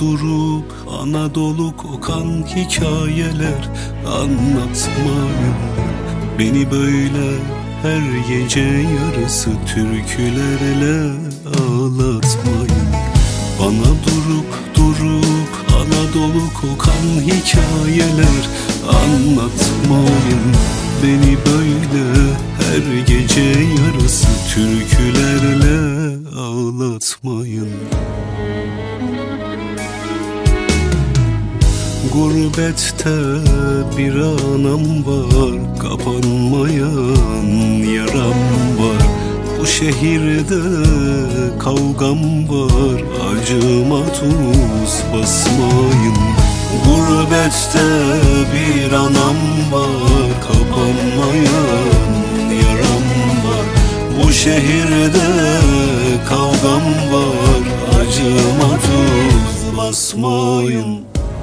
durup Anadolu kokan hikayeler anlatmayın. Beni böyle her gece yarısı türkülerle ağlatmayın. Bana durup Anadolu kokan hikayeler anlatmayın. Beni böyle her gece yarısı türkülerle ağlatmayın. Gurbette bir anam var, kapanmayan yaram var. Bu şehirde kavgam var, acıma tuz basmayın. Gurbette bir anam var, kapanmayan yaram var. Bu şehirde kavgam var, acıma tuz basmayın.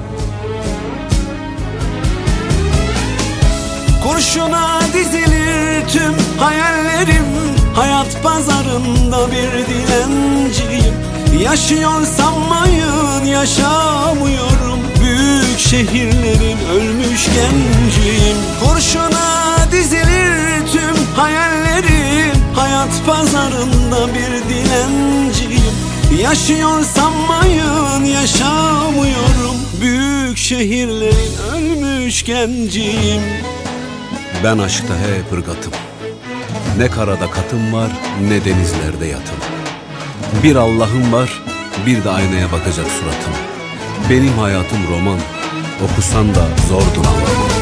Kurşuna dizilir tüm hayallerim, hayat pazarında bir dilenciyim. Yaşıyor sanmayın, yaşamıyorum. Büyük şehirlerin ölmüş genciyim. Kurşuna dizilir tüm hayallerim, hayat pazarında bir dilenciyim. Yaşıyor sanmayın, yaşamıyorum. Büyük şehirlerin ölmüş genciyim. Ben aşkta hep ırgatım. Ne karada katım var, ne denizlerde yatım. Bir Allah'ım var, bir de aynaya bakacak suratım. Benim hayatım roman, okusan da zordur anlamak.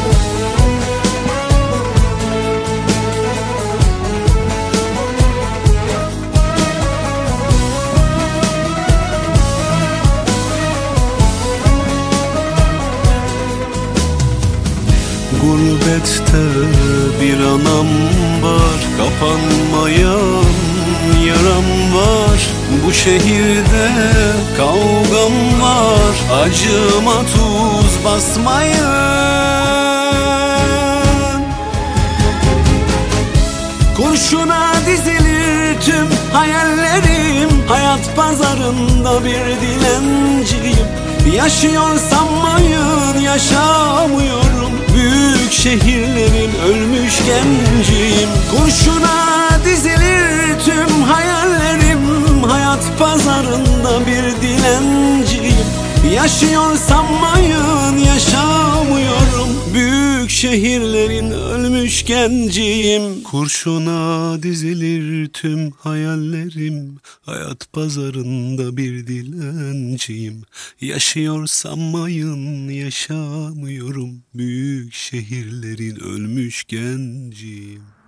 Gurbette bir anam var, kapanmayan yaram var. Bu şehirde kavgam var, acıma tuz basmayın. Kurşuna dizilir tüm hayallerim, hayat pazarında bir dilenciyim. Yaşıyor sanmayın, yaşamıyorum. Büyük şehirlerin ölmüş genciyim. Kurşuna dizilir tüm hayallerim, hayat pazarında bir dilenciyim. Yaşıyor sanmayın, yaşamıyorum. Büyük şehirlerin ölmüş genciyim. Kurşuna dizilir tüm hayallerim, hayat pazarında bir dilenciyim. Yaşıyor sanmayın, yaşamıyorum. Büyük şehirlerin ölmüş genciyim.